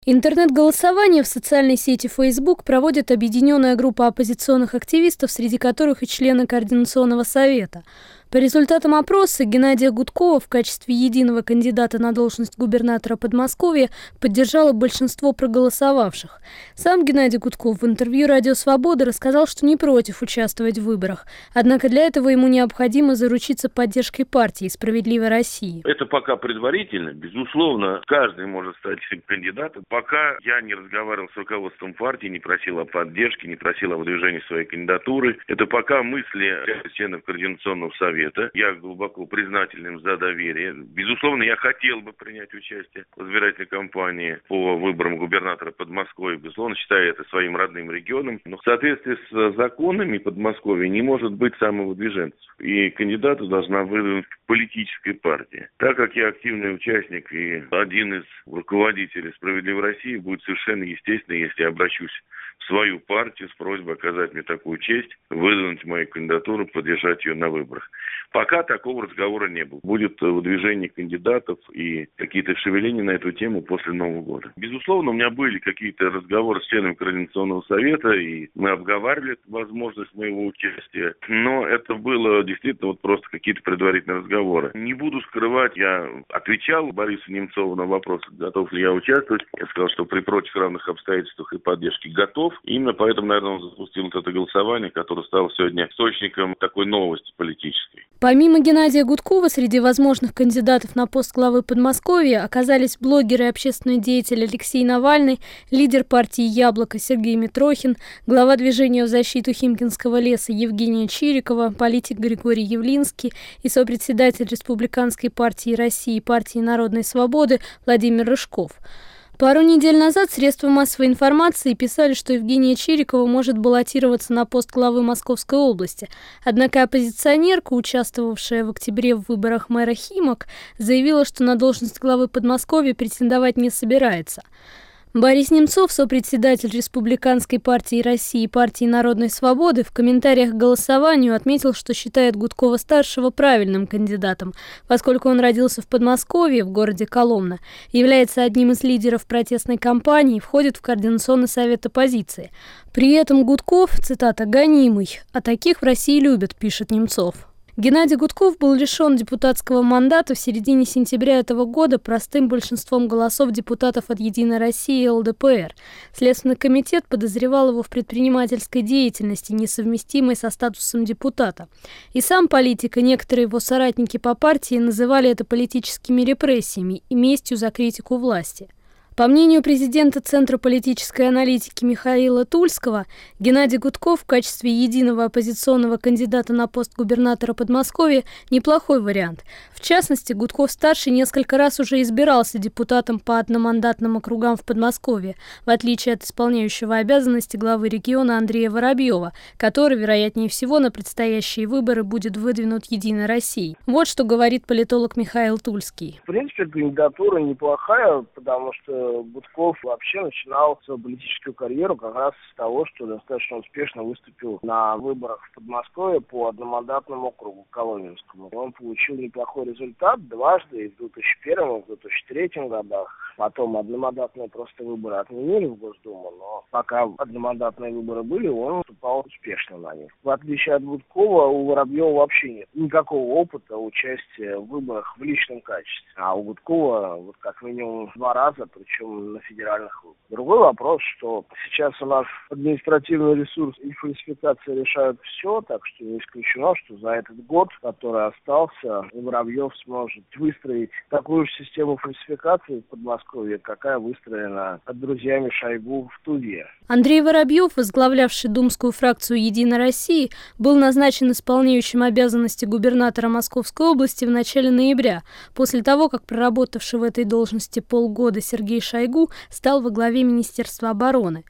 Интернет-голосование в социальной сети Facebook проводит объединенная группа оппозиционных активистов, среди которых и члены Координационного совета. По результатам опроса Геннадия Гудкова в качестве единого кандидата на должность губернатора Подмосковья поддержало большинство проголосовавших. Сам Геннадий Гудков в интервью «Радио Свобода» рассказал, что не против участвовать в выборах. Однако для этого ему необходимо заручиться поддержкой партии «Справедливой России». Это пока предварительно. Безусловно, каждый может стать кандидатом. Пока я не разговаривал с руководством партии, не просил о поддержке, не просил о выдвижении своей кандидатуры. Это пока мысли членов Координационного совета. Я глубоко признателен за доверие. Безусловно, я хотел бы принять участие в избирательной кампании по выборам губернатора Подмосковья. Безусловно, считаю это своим родным регионом. Но в соответствии с законами Подмосковья не может быть самовыдвиженцев. И кандидата должна выдвинуть политическая партия. Так как я активный участник и один из руководителей «Справедливой России», будет совершенно естественно, если я обращусь в свою партию с просьбой оказать мне такую честь, выдвинуть мою кандидатуру, поддержать ее на выборах. Пока такого разговора не было. Будет выдвижение кандидатов и какие-то шевеления на эту тему после Нового года. Безусловно, у меня были какие-то разговоры с членами Координационного совета, и мы обговаривали возможность моего участия. Но это было действительно просто какие-то предварительные разговоры. Не буду скрывать, я отвечал Борису Немцову на вопрос, готов ли я участвовать. Я сказал, что при прочих равных обстоятельствах и поддержке готов. Именно поэтому, наверное, он запустил это голосование, которое стало сегодня источником такой новости политической. Помимо Геннадия Гудкова, среди возможных кандидатов на пост главы Подмосковья оказались блогер и общественный деятель Алексей Навальный, лидер партии «Яблоко» Сергей Митрохин, глава движения в защиту Химкинского леса Евгения Чирикова, политик Григорий Явлинский и сопредседатель Республиканской партии России партии Народной свободы Владимир Рыжков. Пару недель назад средства массовой информации писали, что Евгения Чирикова может баллотироваться на пост главы Московской области. Однако оппозиционерка, участвовавшая в октябре в выборах мэра Химок, заявила, что на должность главы Подмосковья претендовать не собирается. Борис Немцов, сопредседатель Республиканской партии России и партии Народной свободы, в комментариях к голосованию отметил, что считает Гудкова-старшего правильным кандидатом, поскольку он родился в Подмосковье, в городе Коломна, является одним из лидеров протестной кампании и входит в Координационный совет оппозиции. При этом Гудков, цитата, «гонимый, а таких в России любят», пишет Немцов. Геннадий Гудков был лишен депутатского мандата в середине сентября этого года простым большинством голосов депутатов от «Единой России» и ЛДПР. Следственный комитет подозревал его в предпринимательской деятельности, несовместимой со статусом депутата. И сам политик, и некоторые его соратники по партии называли это политическими репрессиями и местью за критику власти. По мнению президента Центра политической аналитики Михаила Тульского, Геннадий Гудков в качестве единого оппозиционного кандидата на пост губернатора Подмосковья неплохой вариант. В частности, Гудков-старший несколько раз уже избирался депутатом по одномандатным округам в Подмосковье, в отличие от исполняющего обязанности главы региона Андрея Воробьева, который, вероятнее всего, на предстоящие выборы будет выдвинут «Единой Россией». Вот что говорит политолог Михаил Тульский. В принципе, кандидатура неплохая, потому что Гудков вообще начинал свою политическую карьеру как раз с того, что достаточно успешно выступил на выборах в Подмосковье по одномандатному округу Коломенскому. Он получил неплохой результат дважды, и в 2001 и в 2003 годах. Потом одномандатные просто выборы отменили в Госдуму, но пока одномандатные выборы были, он выступал успешно на них. В отличие от Гудкова, у Воробьева вообще нет никакого опыта участия в выборах в личном качестве. А у Гудкова как минимум 2 раза, причем на федеральных выборах. Другой вопрос, что сейчас у нас административный ресурс и фальсификация решают все, так что не исключено, что за этот год, который остался, Воробьев сможет выстроить такую же систему фальсификации в Подмосковье, какая выстроена друзьями Шойгу в Туве. Андрей Воробьев, возглавлявший думскую фракцию «Единой России», был назначен исполняющим обязанности губернатора Московской области в начале ноября, после того, как проработавший в этой должности полгода Сергей Шойгу стал во главе Министерства обороны.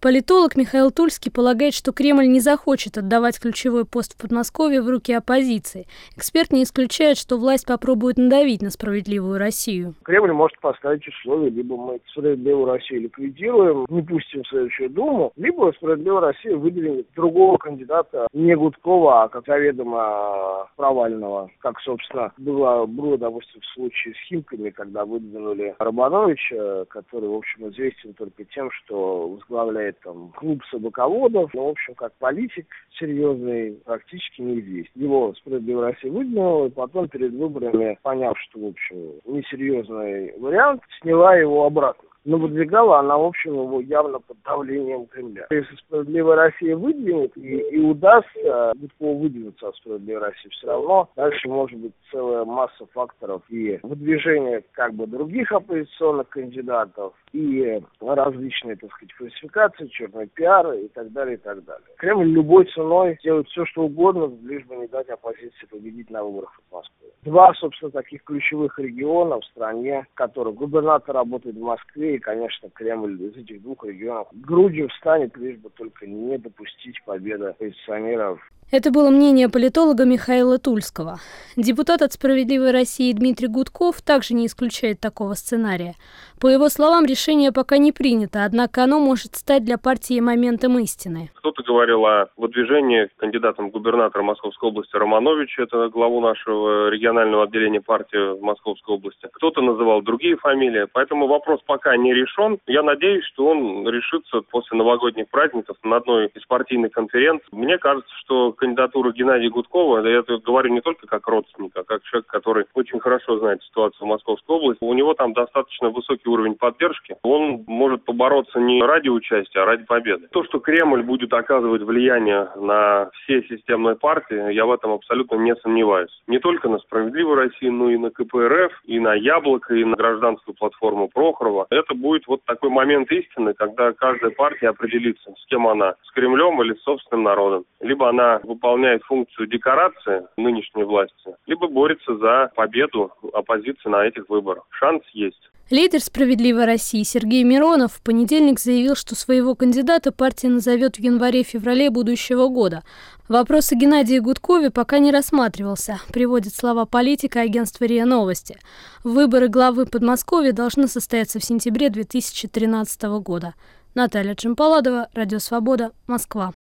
Политолог Михаил Тульский полагает, что Кремль не захочет отдавать ключевой пост в Подмосковье в руки оппозиции. Эксперт не исключает, что власть попробует надавить на «Справедливую Россию». Кремль может поставить условия: либо мы «Справедливую Россию» ликвидируем, не пустим в следующую Думу, либо «Справедливая Россия» выдвинет другого кандидата, не Гудкова, а как заведомо провального. Как, собственно, было, допустим, в случае с Химками, когда выдвинули Романовича, который, в общем, известен только тем, что возглавляет там клуб собаководов, но, в общем, как политик серьезный, практически неизвестен. Его «Справедливая Россия» выдвинула, и потом перед выборами, поняв, что, в общем, несерьезный вариант, сняла его обратно. Но выдвигала она, в общем, его явно под давлением Кремля. Если «Справедливая Россия» выдвинет и удастся Гудкову выдвинуться от «Справедливой России», все равно дальше может быть целая масса факторов и выдвижение как бы других оппозиционных кандидатов, и различные, так сказать, фальсификации, черный пиар и так далее, и так далее. Кремль любой ценой делает все, что угодно, лишь бы не дать оппозиции победить на выборах в Москве. Два, собственно, таких ключевых региона в стране, в которых губернатор работает в Москве, и, конечно, Кремль из этих двух регионов грудью встанет, лишь бы только не допустить победы оппозиционеров. Это было мнение политолога Михаила Тульского. Депутат от «Справедливой России» Дмитрий Гудков также не исключает такого сценария. По его словам, решение пока не принято, однако оно может стать для партии моментом истины. Кто-то говорил о выдвижении кандидатом в губернатора Московской области Романовича, это главу нашего регионального отделения партии в Московской области. Кто-то называл другие фамилии, поэтому вопрос пока не решен. Я надеюсь, что он решится после новогодних праздников на одной из партийных конференций. Мне кажется, что кандидатура Геннадия Гудкова, я это говорю не только как родственник, а как человек, который очень хорошо знает ситуацию в Московской области. У него там достаточно высокий уровень поддержки. Он может побороться не ради участия, а ради победы. То, что Кремль будет оказывать влияние на все системные партии, я в этом абсолютно не сомневаюсь. Не только на «Справедливую Россию», но и на КПРФ, и на «Яблоко», и на гражданскую платформу Прохорова. Это будет вот такой момент истины, когда каждая партия определится, с кем она, с Кремлем или с собственным народом. Либо она выполняет функцию декорации нынешней власти, либо борется за победу оппозиции на этих выборах. Шанс есть. Лидер «Справедливой России» Сергей Миронов в понедельник заявил, что своего кандидата партия назовет в январе-феврале будущего года. Вопрос о Геннадии Гудкове пока не рассматривался, приводит слова политика агентства РИА Новости. Выборы главы Подмосковья должны состояться в сентябре 2013 года. Наталья Джампаладова, Радио Свобода, Москва.